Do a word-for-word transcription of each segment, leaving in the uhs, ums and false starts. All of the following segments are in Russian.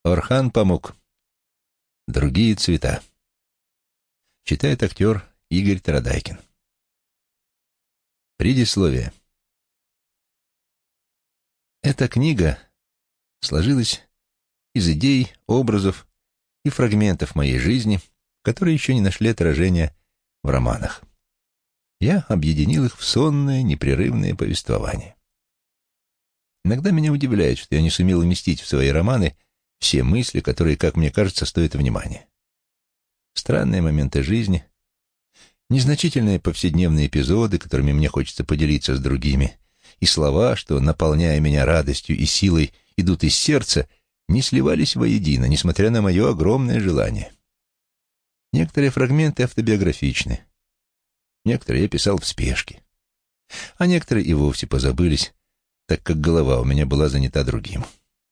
Орхан Памук. Другие цвета. Читает актер Игорь Тарадайкин. Предисловие. Эта книга сложилась из идей, образов и фрагментов моей жизни, которые еще не нашли отражения в романах. Я объединил их в сонное, непрерывное повествование. Иногда меня удивляет, что я не сумел уместить в свои романы все мысли, которые, как мне кажется, стоят внимания. Странные моменты жизни, незначительные повседневные эпизоды, которыми мне хочется поделиться с другими, и слова, что, наполняя меня радостью и силой, идут из сердца, не сливались воедино, несмотря на мое огромное желание. Некоторые фрагменты автобиографичны, некоторые я писал в спешке, а некоторые и вовсе позабылись, так как голова у меня была занята другим.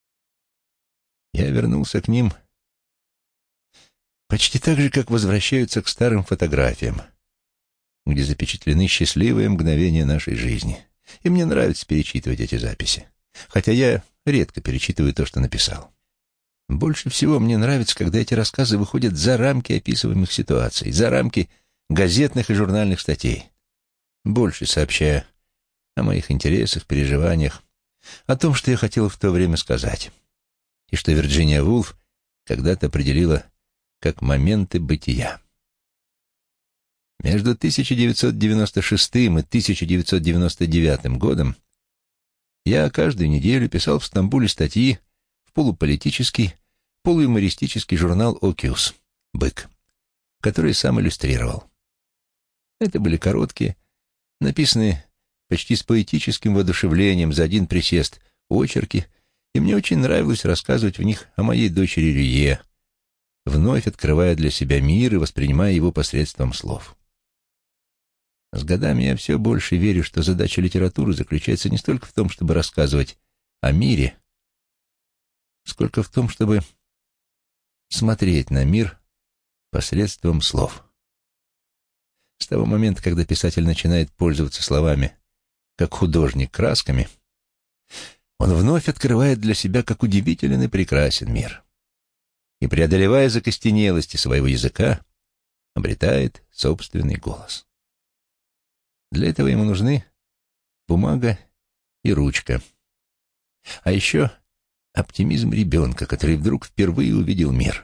Я вернулся к ним почти так же, как возвращаются к старым фотографиям, где запечатлены счастливые мгновения нашей жизни. И мне нравится перечитывать эти записи, хотя я редко перечитываю то, что написал. Больше всего мне нравится, когда эти рассказы выходят за рамки описываемых ситуаций, за рамки газетных и журнальных статей, больше сообщая о моих интересах, переживаниях, о том, что я хотел в то время сказать, и что Вирджиния Вулф когда-то определила как моменты бытия. Между тысяча девятьсот девяносто шестым и тысяча девятьсот девяносто девятым годом я каждую неделю писал в Стамбуле статьи в полуполитический, полуюмористический журнал «Окиус» «Бык», который сам иллюстрировал. Это были короткие, написанные почти с поэтическим воодушевлением за один присест очерки, и мне очень нравилось рассказывать в них о моей дочери Рюе, вновь открывая для себя мир и воспринимая его посредством слов. С годами я все больше верю, что задача литературы заключается не столько в том, чтобы рассказывать о мире, сколько в том, чтобы смотреть на мир посредством слов. С того момента, когда писатель начинает пользоваться словами как художник красками, он вновь открывает для себя, как удивителен и прекрасен мир, и, преодолевая закостенелости своего языка, обретает собственный голос. Для этого ему нужны бумага и ручка, а еще оптимизм ребенка, который вдруг впервые увидел мир.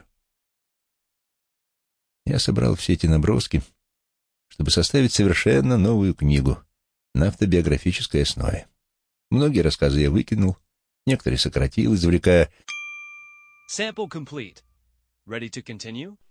Я собрал все эти наброски, чтобы составить совершенно новую книгу на автобиографической основе. Многие рассказы я выкинул, некоторые сократил, извлекая Sample complete. Ready to continue?